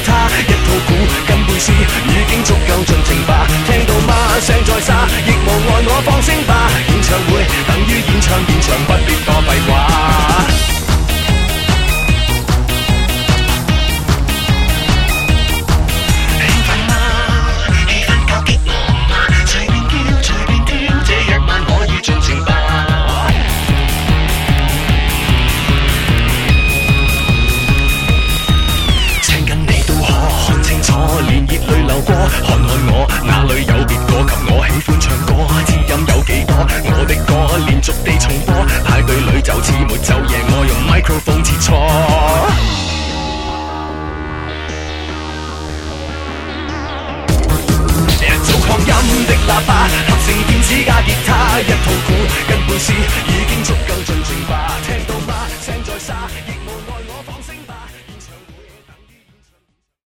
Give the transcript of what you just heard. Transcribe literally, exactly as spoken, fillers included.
他，一套鼓跟貝斯已經足夠盡情吧。聽到嗎？聲再沙，亦無礙我放聲吧。演唱會等於演唱現場，不必多廢話。看看我哪裏有別個及我喜歡唱歌，知音有幾多？我的歌連續地重播，派對裏就似沒晝夜，我用 microphone 切磋。做擴音的喇叭，合成電子加吉他，一套鼓跟貝斯。